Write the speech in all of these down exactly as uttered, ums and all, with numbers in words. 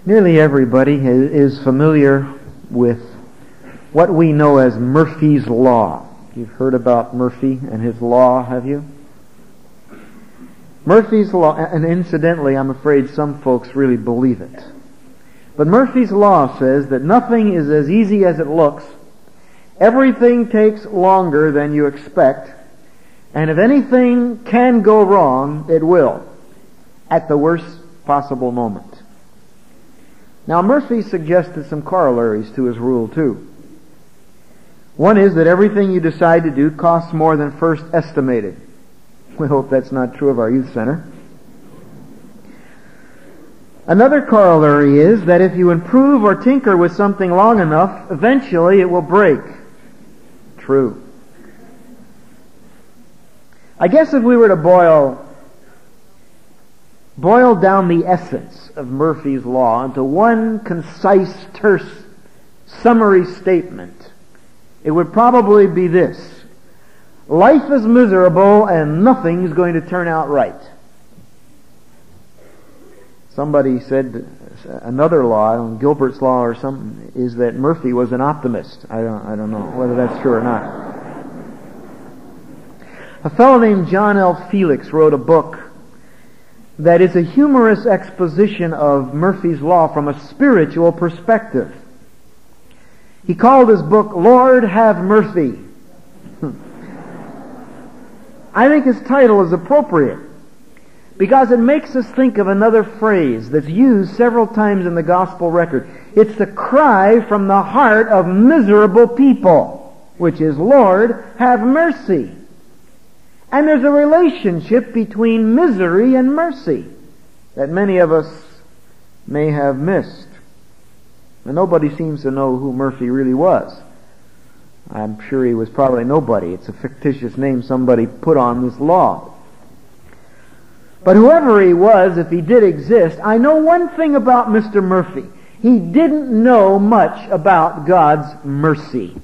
Nearly everybody is familiar with what we know as Murphy's Law. You've heard about Murphy and his law, have you? Murphy's Law, and incidentally, I'm afraid some folks really believe it. But Murphy's Law says that nothing is as easy as it looks, everything takes longer than you expect, and if anything can go wrong, it will, at the worst possible moment. Now, Murphy suggested some corollaries to his rule, too. One is that everything you decide to do costs more than first estimated. We hope that's not true of our youth center. Another corollary is that if you improve or tinker with something long enough, eventually it will break. True. I guess if we were to boil boil down the essence of Murphy's Law into one concise, terse, summary statement, it would probably be this: life is miserable and nothing's going to turn out right. Somebody said another law, Gilbert's Law or something, is that Murphy was an optimist. I don't, I don't know whether that's true or not. A fellow named John L. Felix wrote a book that is a humorous exposition of Murphy's Law from a spiritual perspective. He called his book, Lord Have Murphy. I think his title is appropriate because it makes us think of another phrase that's used several times in the gospel record. It's the cry from the heart of miserable people, which is, Lord, have mercy. And there's a relationship between misery and mercy that many of us may have missed. And nobody seems to know who Murphy really was. I'm sure he was probably nobody. It's a fictitious name somebody put on this law. But whoever he was, if he did exist, I know one thing about Mister Murphy. He didn't know much about God's mercy.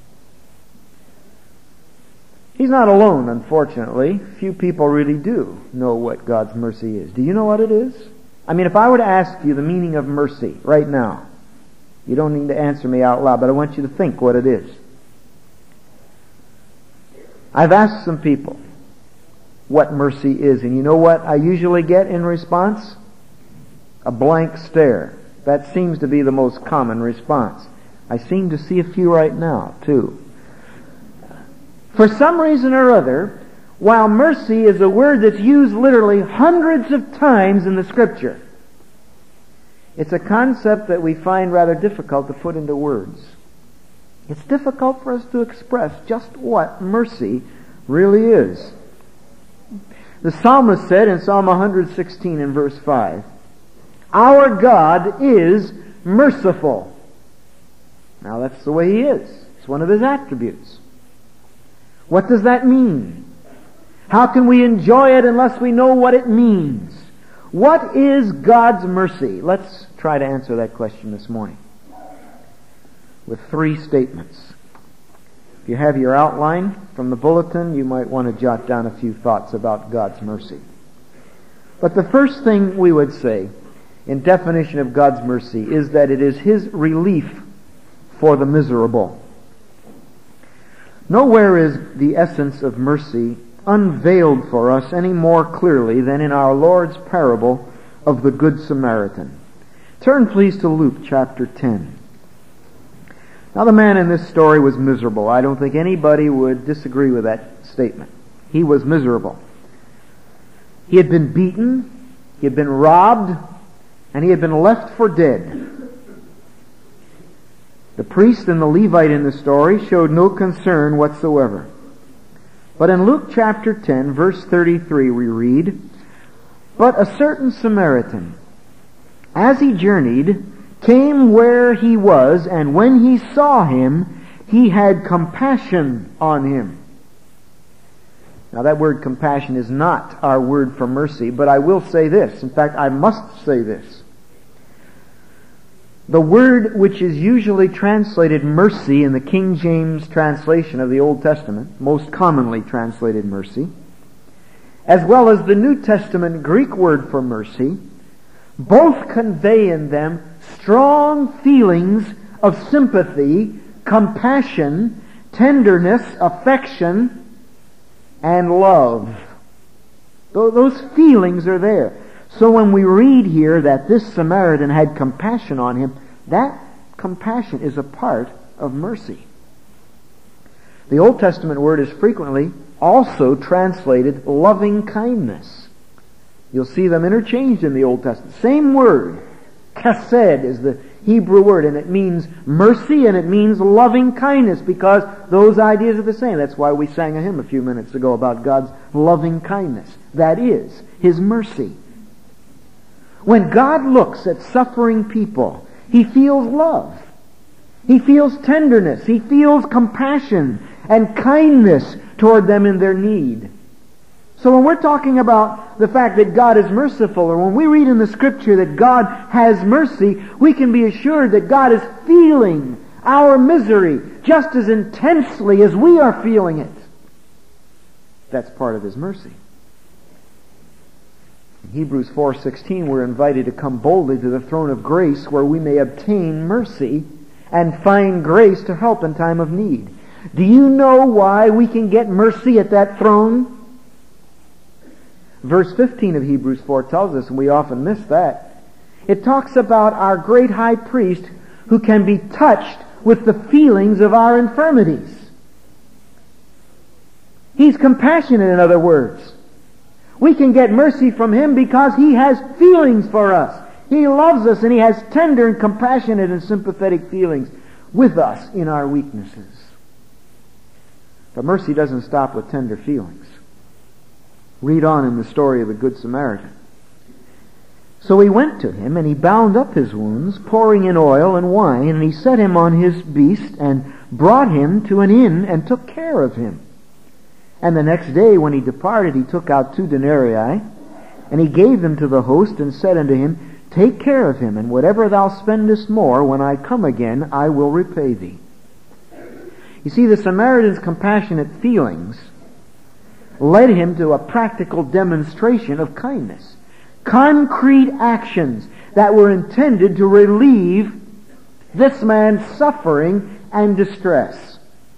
He's not alone, unfortunately. Few people really do know what God's mercy is. Do you know what it is? I mean, if I were to ask you the meaning of mercy right now, you don't need to answer me out loud, but I want you to think what it is. I've asked some people what mercy is, and you know what I usually get in response? A blank stare. That seems to be the most common response. I seem to see a few right now, too. For some reason or other, while mercy is a word that's used literally hundreds of times in the Scripture, it's a concept that we find rather difficult to put into words. It's difficult for us to express just what mercy really is. The psalmist said in Psalm one sixteen in verse five, our God is merciful. Now that's the way He is. It's one of His attributes. What does that mean? How can we enjoy it unless we know what it means? What is God's mercy? Let's try to answer that question this morning with three statements. If you have your outline from the bulletin, you might want to jot down a few thoughts about God's mercy. But the first thing we would say in definition of God's mercy is that it is His relief for the miserable. Nowhere is the essence of mercy unveiled for us any more clearly than in our Lord's parable of the Good Samaritan. Turn please to Luke chapter ten. Now the man in this story was miserable. I don't think anybody would disagree with that statement. He was miserable. He had been beaten, he had been robbed, and he had been left for dead. The priest and the Levite in the story showed no concern whatsoever. But in Luke chapter ten, verse thirty-three, we read, but a certain Samaritan, as he journeyed, came where he was, and when he saw him, he had compassion on him. Now that word compassion is not our word for mercy, but I will say this. In fact, I must say this. The word which is usually translated mercy in the King James translation of the Old Testament, most commonly translated mercy, as well as the New Testament Greek word for mercy, both convey in them strong feelings of sympathy, compassion, tenderness, affection, and love. Those feelings are there. So when we read here that this Samaritan had compassion on him, that compassion is a part of mercy. The Old Testament word is frequently also translated loving kindness. You'll see them interchanged in the Old Testament. Same word. Chesed is the Hebrew word, and it means mercy and it means loving kindness, because those ideas are the same. That's why we sang a hymn a few minutes ago about God's loving kindness. That is His mercy. When God looks at suffering people, He feels love. He feels tenderness. He feels compassion and kindness toward them in their need. So when we're talking about the fact that God is merciful, or when we read in the Scripture that God has mercy, we can be assured that God is feeling our misery just as intensely as we are feeling it. That's part of His mercy. In Hebrews four sixteen, we're invited to come boldly to the throne of grace where we may obtain mercy and find grace to help in time of need. Do you know why we can get mercy at that throne? Verse fifteen of Hebrews four tells us, and we often miss that. It talks about our great high priest who can be touched with the feelings of our infirmities. He's compassionate, in other words. We can get mercy from Him because He has feelings for us. He loves us, and He has tender and compassionate and sympathetic feelings with us in our weaknesses. But mercy doesn't stop with tender feelings. Read on in the story of the Good Samaritan. So he went to him, and he bound up his wounds, pouring in oil and wine, and he set him on his beast, and brought him to an inn, and took care of him. And the next day when he departed, he took out two denarii, and he gave them to the host, and said unto him, Take care of him, and whatever thou spendest more, when I come again, I will repay thee. You see, the Samaritan's compassionate feelings led him to a practical demonstration of kindness. Concrete actions that were intended to relieve this man's suffering and distress.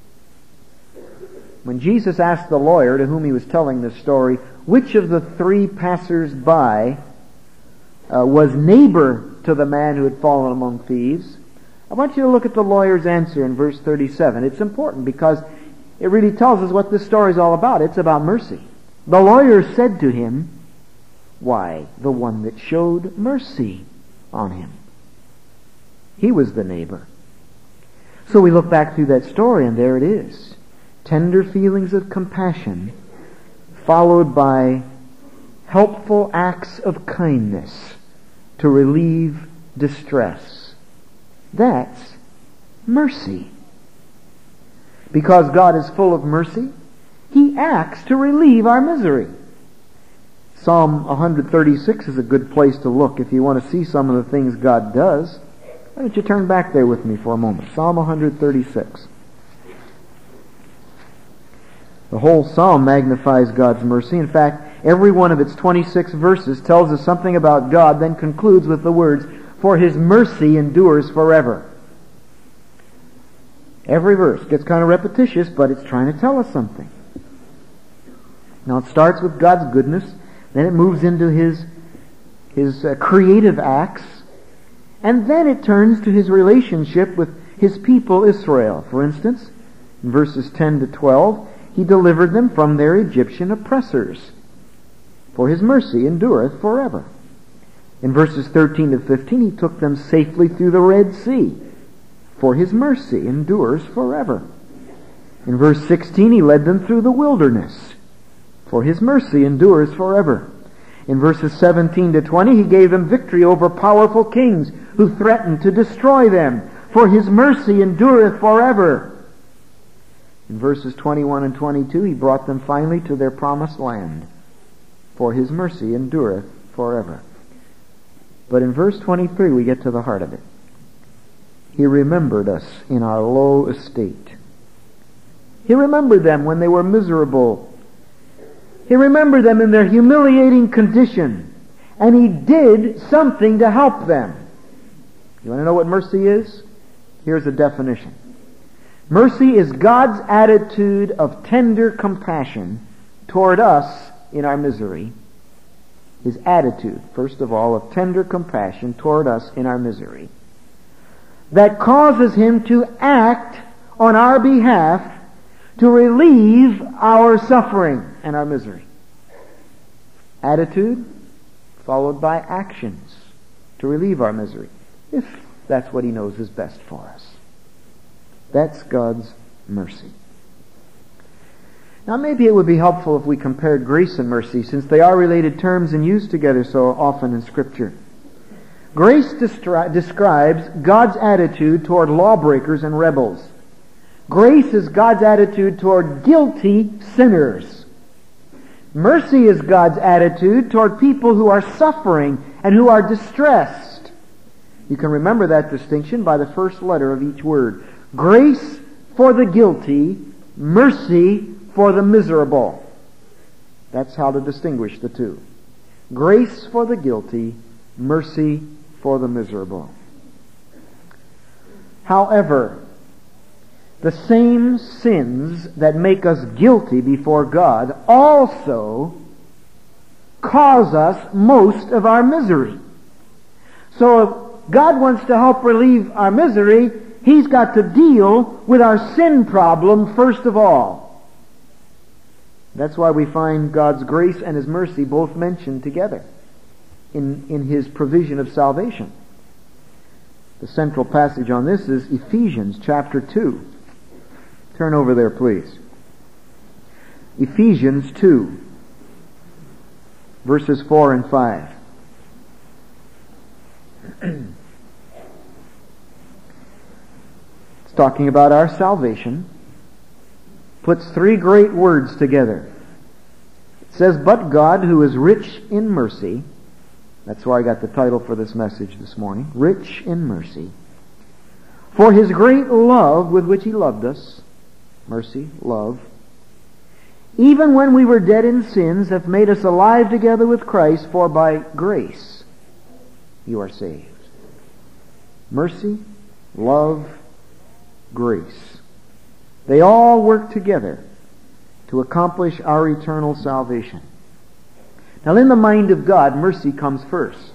When Jesus asked the lawyer to whom he was telling this story, which of the three passers-by uh, was neighbor to the man who had fallen among thieves, I want you to look at the lawyer's answer in verse thirty-seven. It's important because it really tells us what this story is all about. It's about mercy. The lawyer said to him, Why, the one that showed mercy on him. He was the neighbor. So we look back through that story, and there it is. Tender feelings of compassion followed by helpful acts of kindness to relieve distress. That's mercy. Because God is full of mercy, He acts to relieve our misery. Psalm one thirty-six is a good place to look if you want to see some of the things God does. Why don't you turn back there with me for a moment? Psalm one thirty-six. The whole psalm magnifies God's mercy. In fact, every one of its twenty-six verses tells us something about God, then concludes with the words, For His mercy endures forever. Every verse gets kind of repetitious, but it's trying to tell us something. Now it starts with God's goodness, then it moves into His, his uh, creative acts, and then it turns to His relationship with His people Israel. For instance, in verses ten to twelve, He delivered them from their Egyptian oppressors, for His mercy endureth forever. In verses thirteen to fifteen, He took them safely through the Red Sea, for His mercy endures forever. In verse sixteen, He led them through the wilderness, for His mercy endures forever. In verses seventeen to twenty, He gave them victory over powerful kings who threatened to destroy them, for His mercy endureth forever. In verses twenty-one and twenty-two, He brought them finally to their promised land, for His mercy endureth forever. But in verse twenty-three, we get to the heart of it. He remembered us in our low estate. He remembered them when they were miserable. He remembered them in their humiliating condition. And He did something to help them. You want to know what mercy is? Here's a definition. Mercy is God's attitude of tender compassion toward us in our misery. His attitude, first of all, of tender compassion toward us in our misery, that causes Him to act on our behalf to relieve our suffering and our misery. Attitude followed by actions to relieve our misery, if that's what He knows is best for us. That's God's mercy. Now maybe it would be helpful if we compared grace and mercy, since they are related terms and used together so often in Scripture. Grace destri- describes God's attitude toward lawbreakers and rebels. Grace is God's attitude toward guilty sinners. Mercy is God's attitude toward people who are suffering and who are distressed. You can remember that distinction by the first letter of each word. Grace for the guilty, mercy for the miserable. That's how to distinguish the two. Grace for the guilty, mercy for the miserable. However, the same sins that make us guilty before God also cause us most of our misery. So if God wants to help relieve our misery, He's got to deal with our sin problem first of all. That's why we find God's grace and His mercy both mentioned together in, in His provision of salvation. The central passage on this is Ephesians chapter two. Turn over there, please. Ephesians two, verses four and five. It's talking about our salvation. Puts three great words together. It says, "But God, who is rich in mercy," that's why I got the title for this message this morning, "Rich in mercy, for His great love with which He loved us," mercy, love, "even when we were dead in sins, hath made us alive together with Christ, for by grace you are saved." Mercy, love, grace. They all work together to accomplish our eternal salvation. Now, in the mind of God, mercy comes first.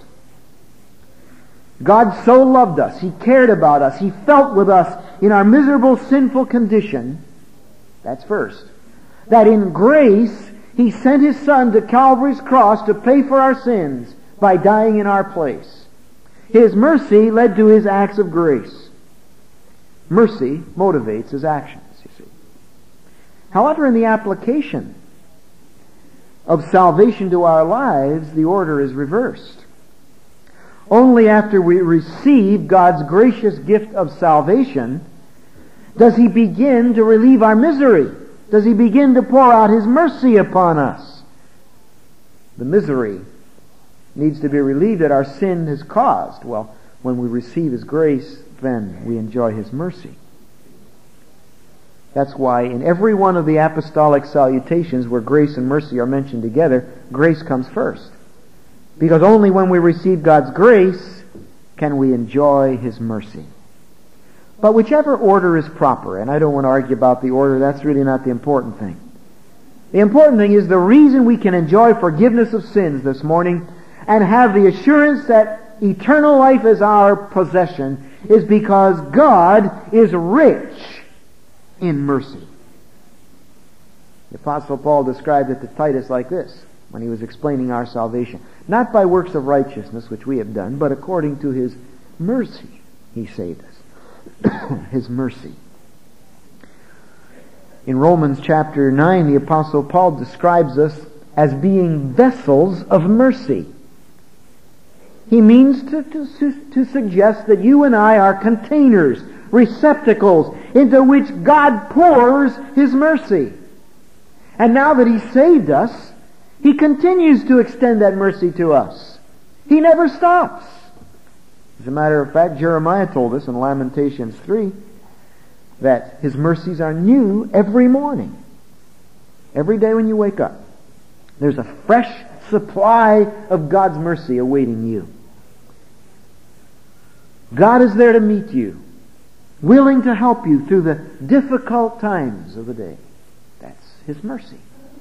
God so loved us, He cared about us, He felt with us in our miserable, sinful condition. That's first. That in grace, He sent His Son to Calvary's cross to pay for our sins by dying in our place. His mercy led to His acts of grace. Mercy motivates His actions, you see. However, in the application of salvation to our lives, the order is reversed. Only after we receive God's gracious gift of salvation does He begin to relieve our misery. Does He begin to pour out His mercy upon us. The misery needs to be relieved that our sin has caused. Well, when we receive His grace, then we enjoy His mercy. That's why in every one of the apostolic salutations where grace and mercy are mentioned together, grace comes first. Because only when we receive God's grace can we enjoy His mercy. But whichever order is proper, and I don't want to argue about the order, that's really not the important thing. The important thing is the reason we can enjoy forgiveness of sins this morning and have the assurance that eternal life is our possession is because God is rich in mercy. The Apostle Paul described it to Titus like this when he was explaining our salvation. Not by works of righteousness which we have done, but according to His mercy He saved us. His mercy. In Romans chapter nine, the Apostle Paul describes us as being vessels of mercy. He means to, to, to suggest that you and I are containers, receptacles, into which God pours His mercy. And now that He saved us, He continues to extend that mercy to us. He never stops. As a matter of fact, Jeremiah told us in Lamentations three that His mercies are new every morning. Every day when you wake up, there's a fresh supply of God's mercy awaiting you. God is there to meet you, willing to help you through the difficult times of the day. That's His mercy.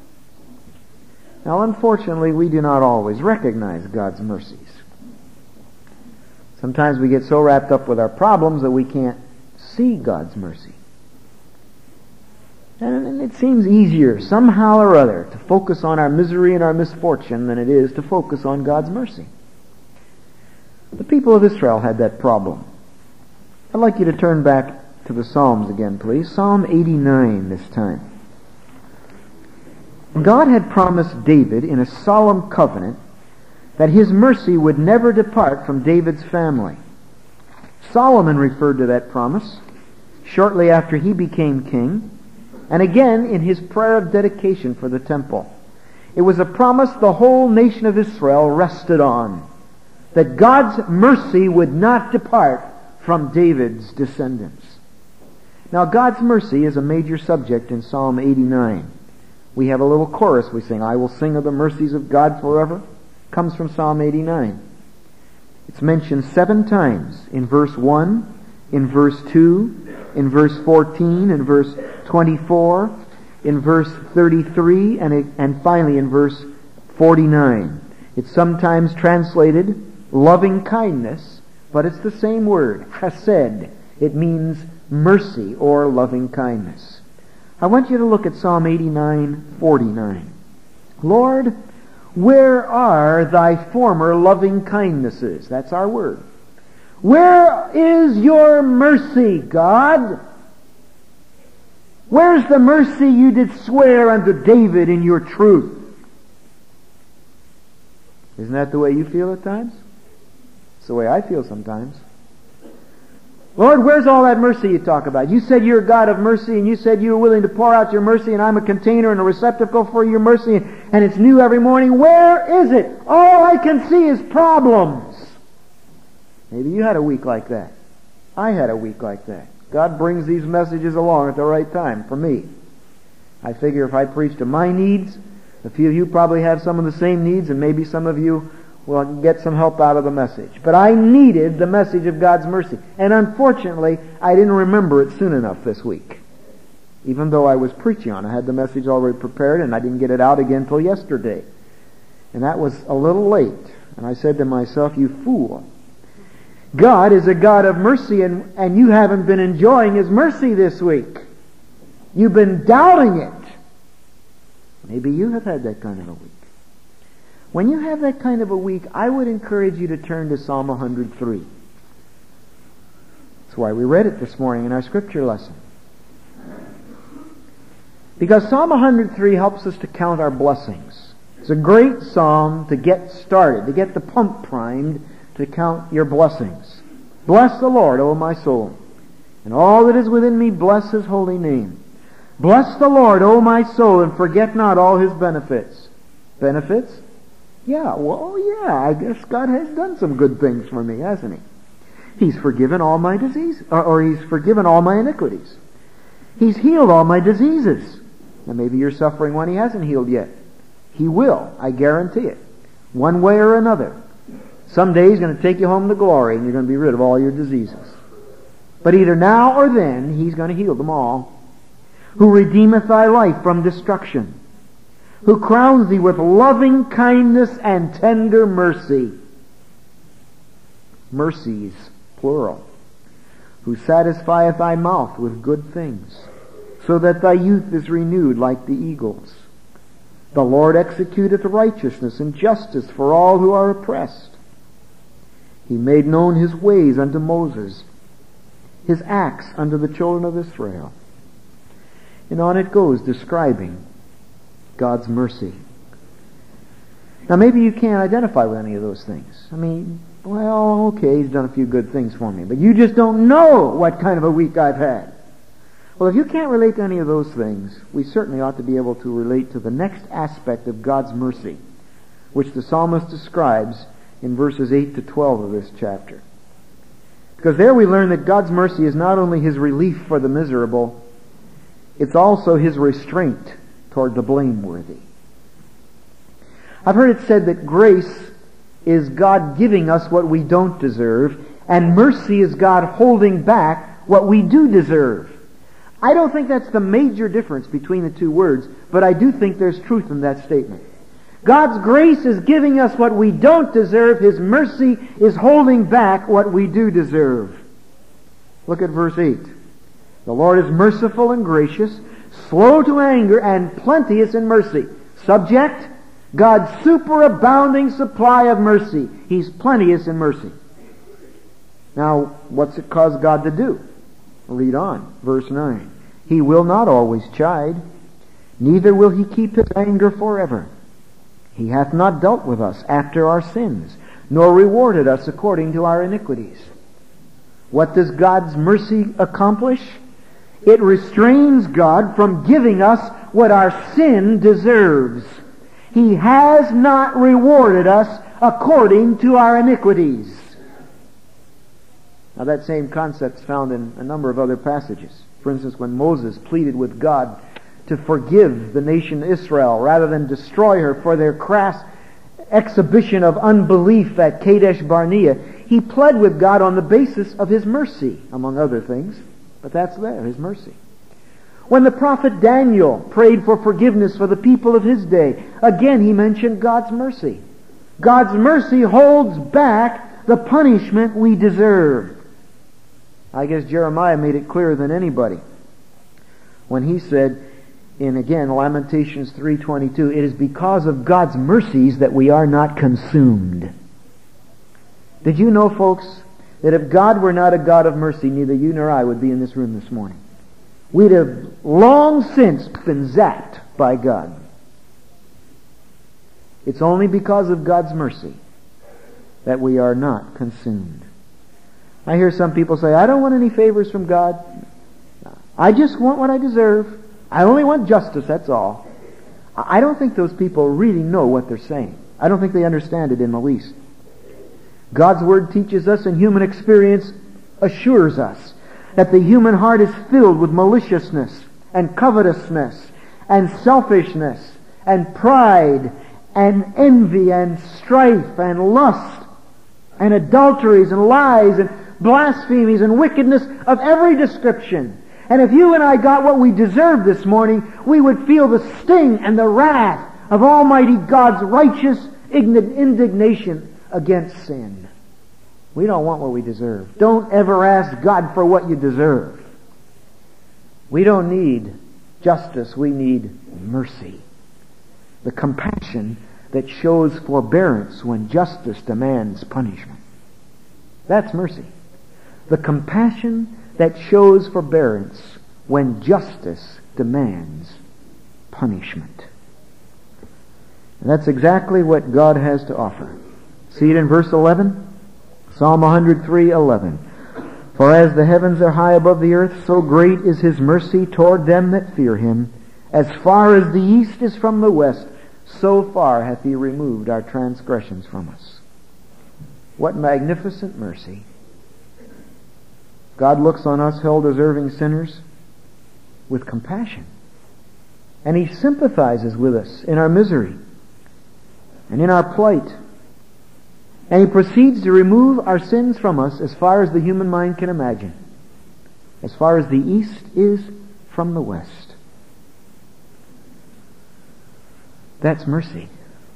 Now, unfortunately, we do not always recognize God's mercies. Sometimes we get so wrapped up with our problems that we can't see God's mercy. And it seems easier, somehow or other, to focus on our misery and our misfortune than it is to focus on God's mercy. The people of Israel had that problem. I'd like you to turn back to the Psalms again, please. Psalm eighty-nine this time. God had promised David in a solemn covenant that His mercy would never depart from David's family. Solomon referred to that promise shortly after he became king, and again in his prayer of dedication for the temple. It was a promise the whole nation of Israel rested on, that God's mercy would not depart from David's descendants. Now, God's mercy is a major subject in Psalm eighty-nine. We have a little chorus we sing, "I will sing of the mercies of God forever." Comes from Psalm eighty-nine. It's mentioned seven times in verse one, in verse two, in verse fourteen, in verse twenty-four, in verse thirty-three, and, and finally in verse forty-nine. It's sometimes translated loving kindness, but it's the same word, chesed. It means mercy or loving kindness. I want you to look at Psalm eighty-nine, forty-nine. Lord, where are Thy former loving kindnesses? That's our word. Where is your mercy, God? Where's the mercy you did swear unto David in your truth? Isn't that the way you feel at times? It's the way I feel sometimes. Lord, where's all that mercy you talk about? You said you're a God of mercy, and you said you were willing to pour out your mercy, and I'm a container and a receptacle for your mercy, and it's new every morning. Where is it? All I can see is problems. Maybe you had a week like that. I had a week like that. God brings these messages along at the right time for me. I figure if I preach to my needs, a few of you probably have some of the same needs, and maybe some of you will get some help out of the message. But I needed the message of God's mercy. And unfortunately, I didn't remember it soon enough this week. Even though I was preaching on it, I had the message already prepared, and I didn't get it out again until yesterday. And that was a little late. And I said to myself, you fool. God is a God of mercy, and, and you haven't been enjoying His mercy this week. You've been doubting it. Maybe you have had that kind of a week. When you have that kind of a week, I would encourage you to turn to Psalm one hundred three. That's why we read it this morning in our scripture lesson. Because Psalm one hundred three helps us to count our blessings. It's a great psalm to get started, to get the pump primed, to count your blessings. Bless the Lord, O my soul, and all that is within me, bless His holy name. Bless the Lord, O my soul, and forget not all His benefits. Benefits? Yeah, well, yeah, I guess God has done some good things for me, hasn't He? He's forgiven all my diseases, or, or He's forgiven all my iniquities. He's healed all my diseases. And maybe you're suffering one He hasn't healed yet. He will, I guarantee it. One way or another. Someday He's going to take you home to glory, and you're going to be rid of all your diseases. But either now or then, He's going to heal them all. Who redeemeth thy life from destruction, who crowns thee with loving kindness and tender mercy. Mercies, plural. Who satisfieth thy mouth with good things, so that thy youth is renewed like the eagles. The Lord executeth righteousness and justice for all who are oppressed. He made known His ways unto Moses, His acts unto the children of Israel. And on it goes, describing God's mercy. Now maybe you can't identify with any of those things. I mean, well, okay, He's done a few good things for me, but you just don't know what kind of a week I've had. Well, if you can't relate to any of those things, we certainly ought to be able to relate to the next aspect of God's mercy, which the psalmist describes in verses eight to twelve of this chapter. Because there we learn that God's mercy is not only His relief for the miserable, it's also His restraint toward the blameworthy. I've heard it said that grace is God giving us what we don't deserve, And mercy is God holding back what we do deserve. I don't think that's the major difference between the two words, but I do think there's truth in that statement. God's grace is giving us what we don't deserve. His mercy is holding back what we do deserve. Look at verse eight. The Lord is merciful and gracious, slow to anger, and plenteous in mercy. Subject, God's superabounding supply of mercy. He's plenteous in mercy. Now, what's it cause God to do? Read on, verse nine. He will not always chide, neither will he keep his anger forever. He hath not dealt with us after our sins, nor rewarded us according to our iniquities. What does God's mercy accomplish? It restrains God from giving us what our sin deserves. He has not rewarded us according to our iniquities. Now that same concept is found in a number of other passages. For instance, when Moses pleaded with God to forgive the nation Israel rather than destroy her for their crass exhibition of unbelief at Kadesh Barnea, he pled with God on the basis of His mercy, among other things. But that's there, His mercy. When the prophet Daniel prayed for forgiveness for the people of his day, again he mentioned God's mercy. God's mercy holds back the punishment we deserve. I guess Jeremiah made it clearer than anybody when he said, in again Lamentations three twenty-two, it is because of God's mercies that we are not consumed. Did you know, folks, that if God were not a God of mercy, neither you nor I would be in this room this morning? We'd have long since been zapped by God. It's only because of God's mercy that we are not consumed. I hear some people say, I don't want any favors from God. I just want what I deserve. I only want justice, that's all. I don't think those people really know what they're saying. I don't think they understand it in the least. God's Word teaches us, and human experience assures us, that the human heart is filled with maliciousness and covetousness and selfishness and pride and envy and strife and lust and adulteries and lies and blasphemies and wickedness of every description. And if you and I got what we deserved this morning, we would feel the sting and the wrath of Almighty God's righteous indignation against sin. We don't want what we deserve. Don't ever ask God for what you deserve. We don't need justice. We need mercy. The compassion that shows forbearance when justice demands punishment. That's mercy. The compassion that shows forbearance when justice demands punishment. And that's exactly what God has to offer. See it in verse eleven? Psalm one hundred three eleven. For as the heavens are high above the earth, so great is His mercy toward them that fear Him. As far as the east is from the west, so far hath He removed our transgressions from us. What magnificent mercy. God looks on us, hell-deserving sinners, with compassion. And He sympathizes with us in our misery and in our plight. And He proceeds to remove our sins from us as far as the human mind can imagine. As far as the east is from the west. That's mercy.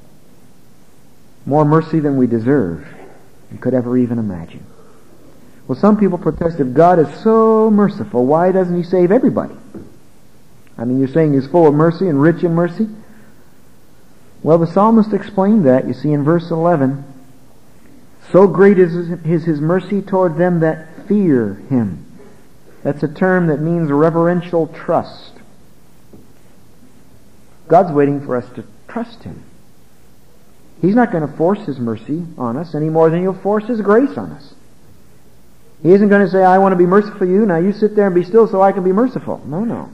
More mercy than we deserve and could ever even imagine. Well, some people protest, if God is so merciful, why doesn't He save everybody? I mean, you're saying He's full of mercy and rich in mercy? Well, the psalmist explained that, you see, in verse eleven. So great is his, his mercy toward them that fear Him. That's a term that means reverential trust. God's waiting for us to trust Him. He's not going to force His mercy on us any more than He'll force His grace on us. He isn't going to say, I want to be merciful for you, now you sit there and be still so I can be merciful. No, no.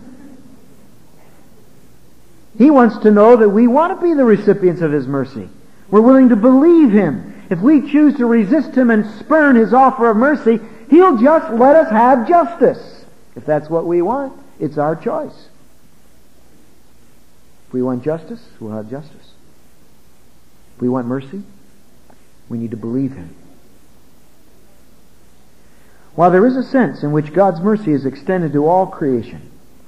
He wants to know that we want to be the recipients of His mercy. We're willing to believe Him. If we choose to resist Him and spurn His offer of mercy, He'll just let us have justice. If that's what we want, it's our choice. If we want justice, we'll have justice. If we want mercy, we need to believe Him. While there is a sense in which God's mercy is extended to all creation,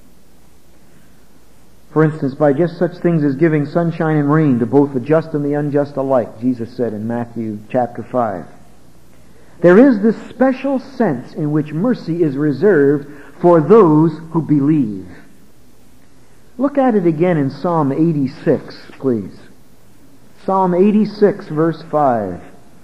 for instance, by just such things as giving sunshine and rain to both the just and the unjust alike, Jesus said in Matthew chapter five. There is this special sense in which mercy is reserved for those who believe. Look at it again in Psalm eighty-six, please. Psalm eighty-six, verse five.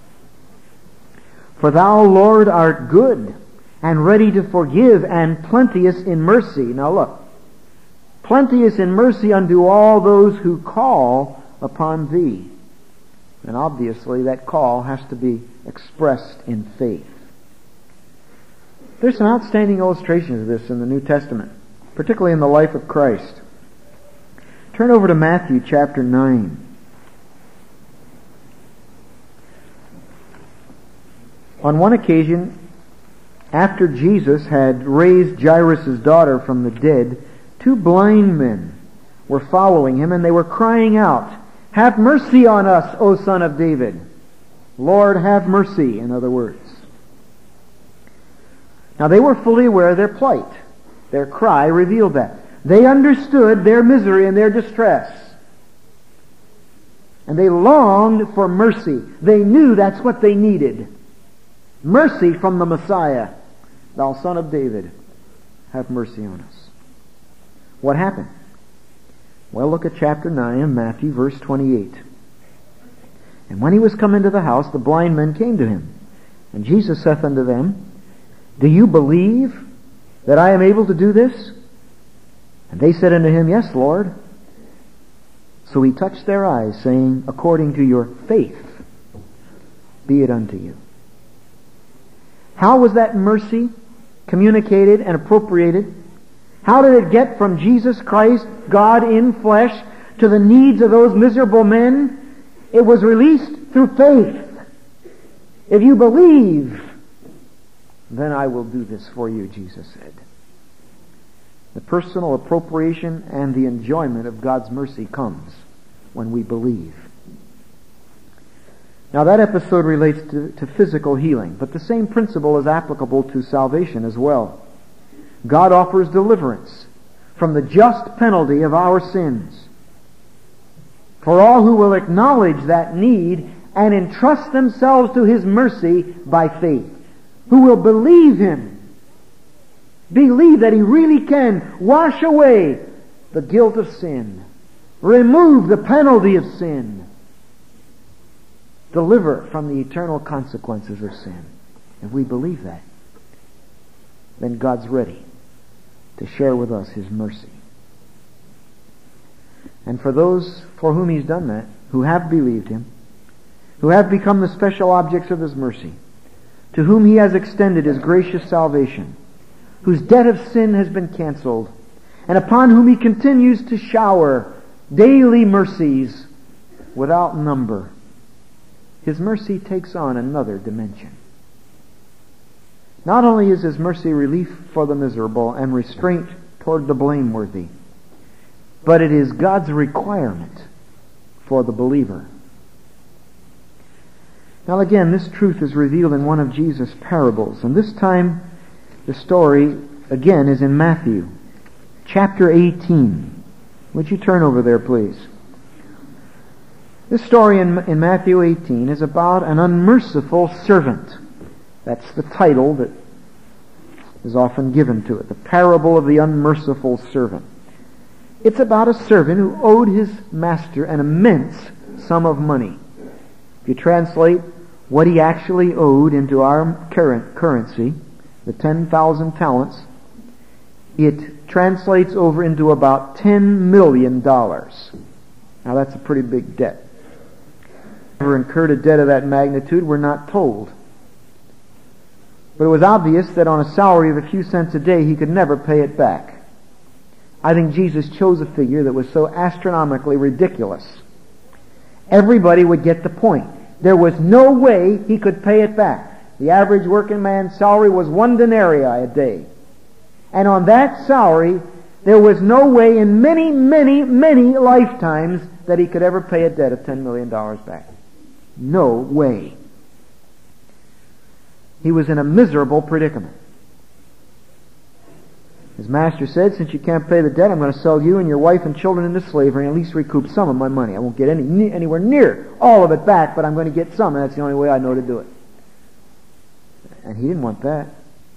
For thou, Lord, art good, and ready to forgive, and plenteous in mercy. Now look. Plenteous in mercy unto all those who call upon thee. And obviously that call has to be expressed in faith. There's some outstanding illustrations of this in the New Testament, particularly in the life of Christ. Turn over to Matthew chapter nine. On one occasion, after Jesus had raised Jairus' daughter from the dead, two blind men were following him, and they were crying out, "Have mercy on us, O Son of David." Lord, have mercy, in other words. Now they were fully aware of their plight. Their cry revealed that. They understood their misery and their distress. And they longed for mercy. They knew that's what they needed. Mercy from the Messiah. Thou Son of David, have mercy on us. What happened? Well, look at chapter nine of Matthew, verse twenty-eight. And when he was come into the house, the blind men came to him. And Jesus saith unto them, Do you believe that I am able to do this? And they said unto him, Yes, Lord. So he touched their eyes, saying, According to your faith, be it unto you. How was that mercy communicated and appropriated? How did it get from Jesus Christ, God in flesh, to the needs of those miserable men? It was released through faith. If you believe, then I will do this for you, Jesus said. The personal appropriation and the enjoyment of God's mercy comes when we believe. Now that episode relates to, to physical healing, but the same principle is applicable to salvation as well. God offers deliverance from the just penalty of our sins for all who will acknowledge that need and entrust themselves to His mercy by faith, who will believe Him, believe that He really can wash away the guilt of sin, remove the penalty of sin, deliver from the eternal consequences of sin. If we believe that, then God's ready to share with us His mercy. And for those for whom He's done that, who have believed Him, who have become the special objects of His mercy, to whom He has extended His gracious salvation, whose debt of sin has been canceled, and upon whom He continues to shower daily mercies without number, His mercy takes on another dimension. Not only is His mercy relief for the miserable and restraint toward the blameworthy, but it is God's requirement for the believer. Now again, this truth is revealed in one of Jesus' parables, and this time the story again is in Matthew chapter eighteen. Would you turn over there, please? This story in, in Matthew eighteen is about an unmerciful servant. That's the title that is often given to it, the parable of the unmerciful servant. It's about a servant who owed his master an immense sum of money. If you translate what he actually owed into our current currency, the ten thousand talents, it translates over into about ten million dollars. Now that's a pretty big debt. Ever incurred a debt of that magnitude, we're not told. But it was obvious that on a salary of a few cents a day, he could never pay it back. I think Jesus chose a figure that was so astronomically ridiculous. Everybody would get the point. There was no way he could pay it back. The average working man's salary was one denarii a day. And on that salary, there was no way in many, many, many lifetimes that he could ever pay a debt of ten million dollars back. No way. He was in a miserable predicament. His master said, since you can't pay the debt, I'm going to sell you and your wife and children into slavery and at least recoup some of my money. I won't get any anywhere near all of it back, but I'm going to get some, and that's the only way I know to do it. And he didn't want that.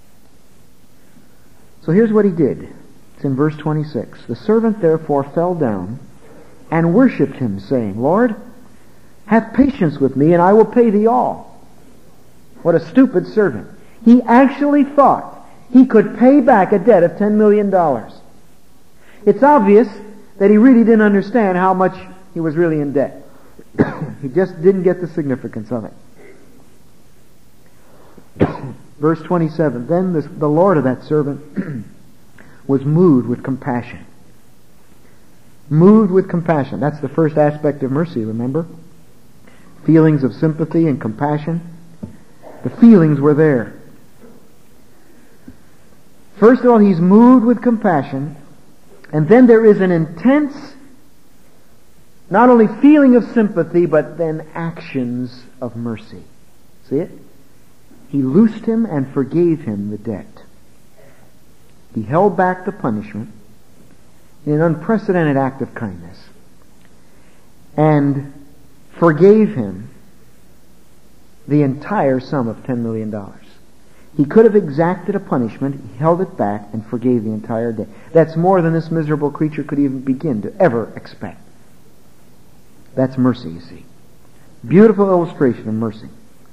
So here's what he did. It's in verse twenty-six. The servant therefore fell down and worshipped him, saying, Lord, have patience with me, and I will pay thee all. What a stupid servant. He actually thought he could pay back a debt of ten million dollars. It's obvious that he really didn't understand how much he was really in debt. He just didn't get the significance of it. Verse twenty-seven, then this, the Lord of that servant was moved with compassion. Moved with compassion. That's the first aspect of mercy, remember? Feelings of sympathy and compassion. The feelings were there. First of all, he's moved with compassion, and then there is an intense, not only feeling of sympathy, but then actions of mercy. See it? He loosed him and forgave him the debt. He held back the punishment in an unprecedented act of kindness and forgave him the entire sum of ten million dollars. He could have exacted a punishment, he held it back, and forgave the entire debt. That's more than this miserable creature could even begin to ever expect. That's mercy, you see. Beautiful illustration of mercy.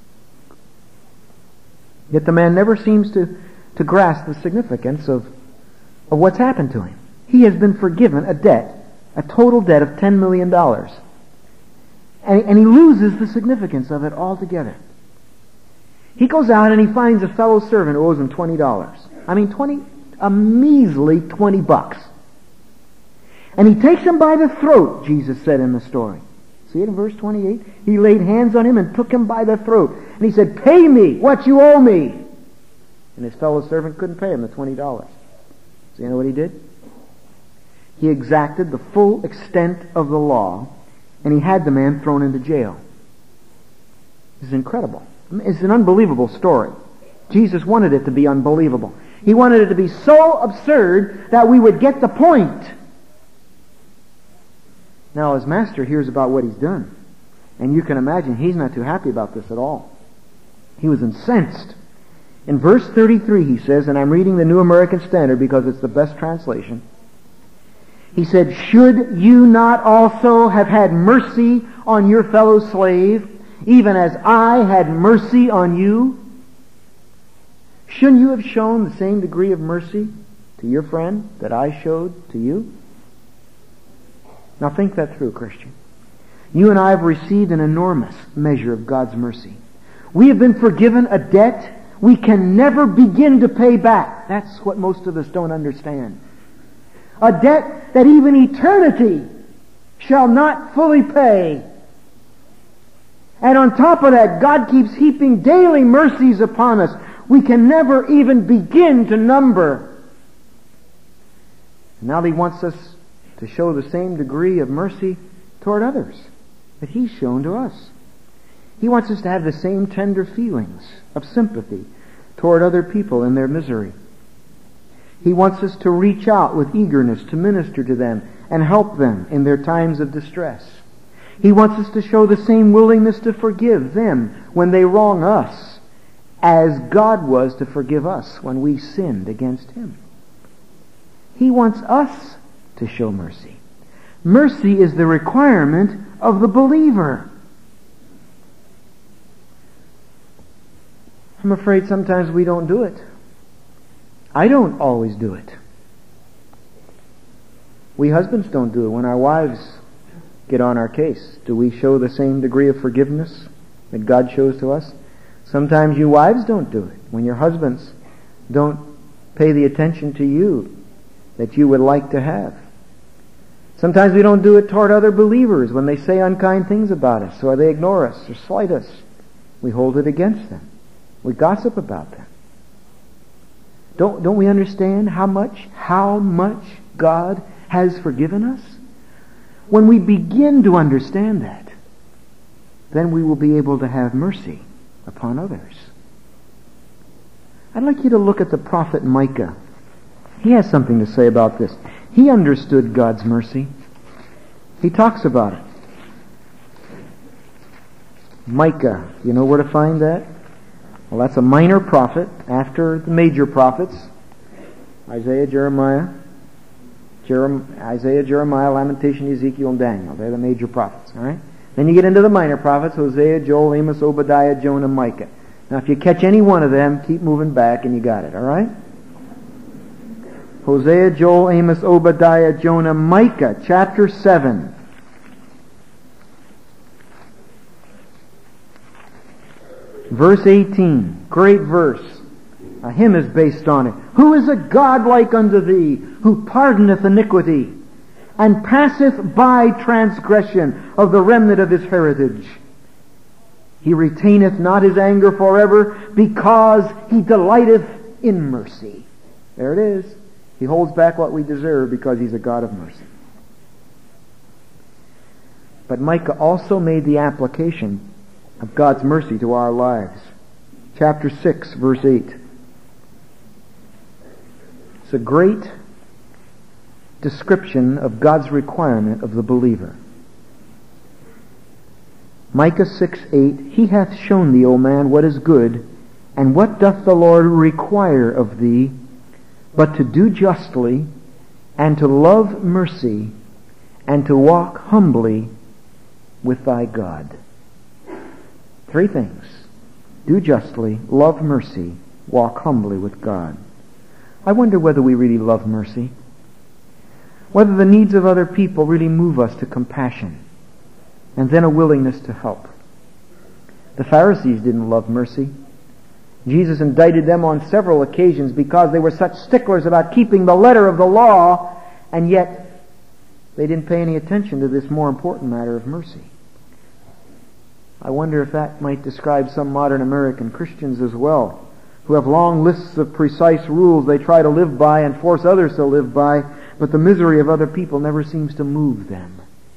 Yet the man never seems to, to grasp the significance of, of what's happened to him. He has been forgiven a debt, a total debt of ten million dollars. And, and he loses the significance of it altogether. He goes out and he finds a fellow servant who owes him twenty dollars. I mean, twenty, a measly twenty bucks. And he takes him by the throat, Jesus said in the story. See it in verse twenty-eight? He laid hands on him and took him by the throat. And he said, pay me what you owe me. And his fellow servant couldn't pay him the twenty dollars. So you know what he did? He exacted the full extent of the law, and he had the man thrown into jail. This is incredible. It's an unbelievable story. Jesus wanted it to be unbelievable. He wanted it to be so absurd that we would get the point. Now his master hears about what he's done. And you can imagine he's not too happy about this at all. He was incensed. In verse thirty-three he says, and I'm reading the New American Standard because it's the best translation. He said, should you not also have had mercy on your fellow slave, even as I had mercy on you? Shouldn't you have shown the same degree of mercy to your friend that I showed to you? Now think that through, Christian. You and I have received an enormous measure of God's mercy. We have been forgiven a debt we can never begin to pay back. That's what most of us don't understand. A debt that even eternity shall not fully pay. And on top of that, God keeps heaping daily mercies upon us we can never even begin to number. And now He wants us to show the same degree of mercy toward others that He's shown to us. He wants us to have the same tender feelings of sympathy toward other people in their misery. He wants us to reach out with eagerness to minister to them and help them in their times of distress. He wants us to show the same willingness to forgive them when they wrong us as God was to forgive us when we sinned against Him. He wants us to show mercy. Mercy is the requirement of the believer. I'm afraid sometimes we don't do it. I don't always do it. We husbands don't do it when our wives get on our case. Do we show the same degree of forgiveness that God shows to us? Sometimes you wives don't do it when your husbands don't pay the attention to you that you would like to have. Sometimes we don't do it toward other believers when they say unkind things about us or they ignore us or slight us. We hold it against them. We gossip about them. Don't, don't we understand how much, how much God has forgiven us? When we begin to understand that, then we will be able to have mercy upon others. I'd like you to look at the prophet Micah. He has something to say about this. He understood God's mercy. He talks about it. Micah, you know where to find that? Well, that's a minor prophet after the major prophets. Isaiah, Jeremiah, Jerem- Isaiah, Jeremiah, Lamentation, Ezekiel, and Daniel. They're the major prophets, all right? Then you get into the minor prophets, Hosea, Joel, Amos, Obadiah, Jonah, Micah. Now, if you catch any one of them, keep moving back and you got it, all right? Hosea, Joel, Amos, Obadiah, Jonah, Micah, chapter seven. Verse eighteen, great verse. A hymn is based on it. Who is a God like unto thee, who pardoneth iniquity, and passeth by transgression of the remnant of his heritage? He retaineth not his anger forever, because he delighteth in mercy. There it is. He holds back what we deserve because he's a God of mercy. But Micah also made the application of God's mercy to our lives. Chapter six, verse eight. It's a great description of God's requirement of the believer. Micah six eight, He hath shown thee, O man, what is good, and what doth the Lord require of thee, but to do justly, and to love mercy, and to walk humbly with thy God. Three things. Do justly, love mercy, walk humbly with God. I wonder whether we really love mercy. Whether the needs of other people really move us to compassion, and then a willingness to help. The Pharisees didn't love mercy. Jesus indicted them on several occasions because they were such sticklers about keeping the letter of the law, and yet they didn't pay any attention to this more important matter of mercy. I wonder if that might describe some modern American Christians as well, who have long lists of precise rules they try to live by and force others to live by, but the misery of other people never seems to move them.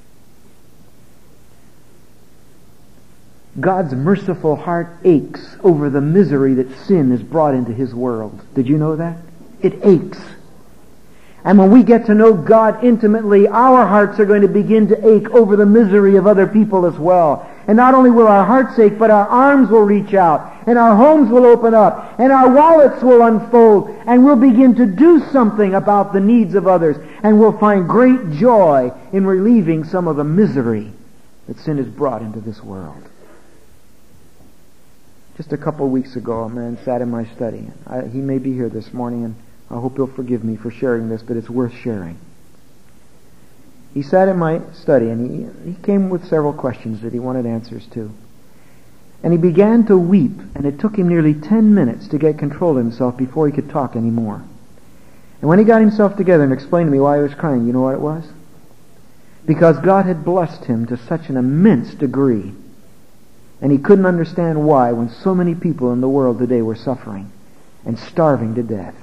God's merciful heart aches over the misery that sin has brought into His world. Did you know that? It aches. And when we get to know God intimately, our hearts are going to begin to ache over the misery of other people as well. And not only will our hearts ache, but our arms will reach out, and our homes will open up, and our wallets will unfold, and we'll begin to do something about the needs of others, and we'll find great joy in relieving some of the misery that sin has brought into this world. Just a couple of weeks ago, a man sat in my study. I, he may be here this morning, and I hope he'll forgive me for sharing this, but it's worth sharing. He sat in my study, and he, he came with several questions that he wanted answers to. And he began to weep, and it took him nearly ten minutes to get control of himself before he could talk anymore. And when he got himself together and explained to me why he was crying, you know what it was? Because God had blessed him to such an immense degree, and he couldn't understand why when so many people in the world today were suffering and starving to death.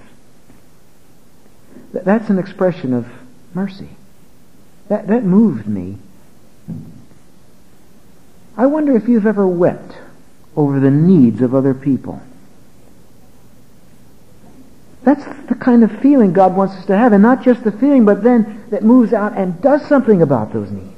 Th- that's an expression of mercy. That, that moved me. I wonder if you've ever wept over the needs of other people. That's the kind of feeling God wants us to have, and not just the feeling, but then that moves out and does something about those needs.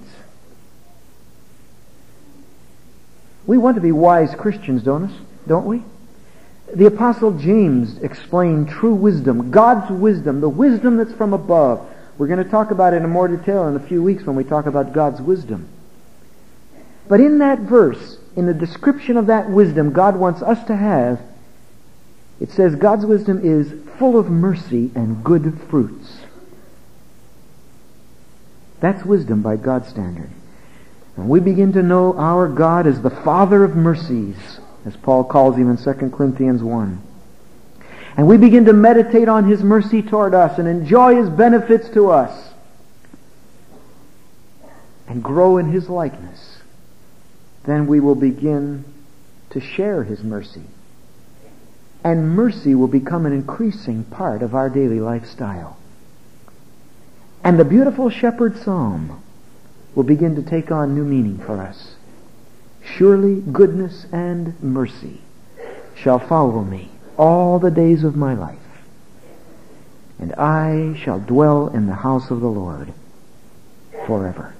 We want to be wise Christians, don't us? Don't we? The Apostle James explained true wisdom, God's wisdom, the wisdom that's from above. We're going to talk about it in more detail in a few weeks when we talk about God's wisdom. But in that verse, in the description of that wisdom God wants us to have, it says God's wisdom is full of mercy and good fruits. That's wisdom by God's standard. And we begin to know our God as the Father of mercies, as Paul calls him in Second Corinthians one. And we begin to meditate on His mercy toward us and enjoy His benefits to us and grow in His likeness. Then we will begin to share His mercy. And mercy will become an increasing part of our daily lifestyle. And the beautiful shepherd psalm will begin to take on new meaning for us. Surely goodness and mercy shall follow me all the days of my life, and I shall dwell in the house of the Lord forever.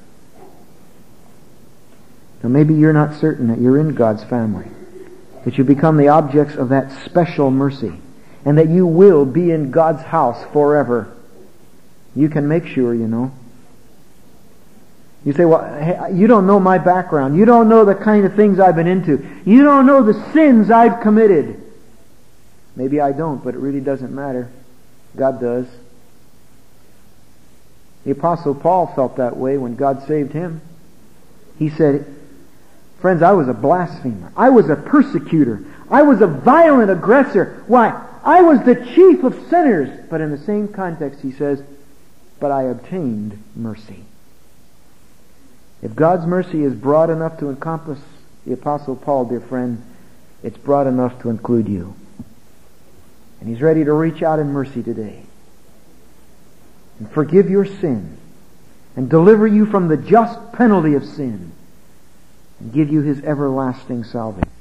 Now maybe you're not certain that you're in God's family, that you become the objects of that special mercy, and that you will be in God's house forever. You can make sure, you know. You say, well, hey, you don't know my background. You don't know the kind of things I've been into. You don't know the sins I've committed. Maybe I don't, but it really doesn't matter. God does. The Apostle Paul felt that way when God saved him. He said, friends, I was a blasphemer. I was a persecutor. I was a violent aggressor. Why? I was the chief of sinners. But in the same context, he says, but I obtained mercy. If God's mercy is broad enough to encompass the Apostle Paul, dear friend, it's broad enough to include you. And He's ready to reach out in mercy today and forgive your sin and deliver you from the just penalty of sin and give you His everlasting salvation.